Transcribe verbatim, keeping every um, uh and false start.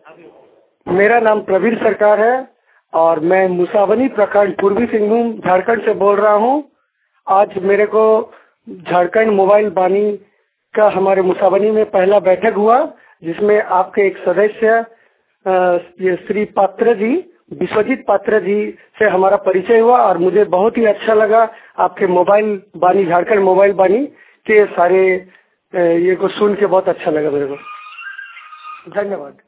मेरा नाम प्रवीण सरकार है और मैं मुसाबनी प्रखंड पूर्वी सिंहभूम झारखंड से बोल रहा हूँ। आज मेरे को झारखंड मोबाइल बानी का हमारे मुसाबनी में पहला बैठक हुआ, जिसमें आपके एक सदस्य ये श्री पात्र जी, विश्वजीत पात्र जी से हमारा परिचय हुआ और मुझे बहुत ही अच्छा लगा। आपके मोबाइल बानी, झारखंड मोबाइल बानी के सारे ये को सुन के बहुत अच्छा लगा मेरे को। धन्यवाद।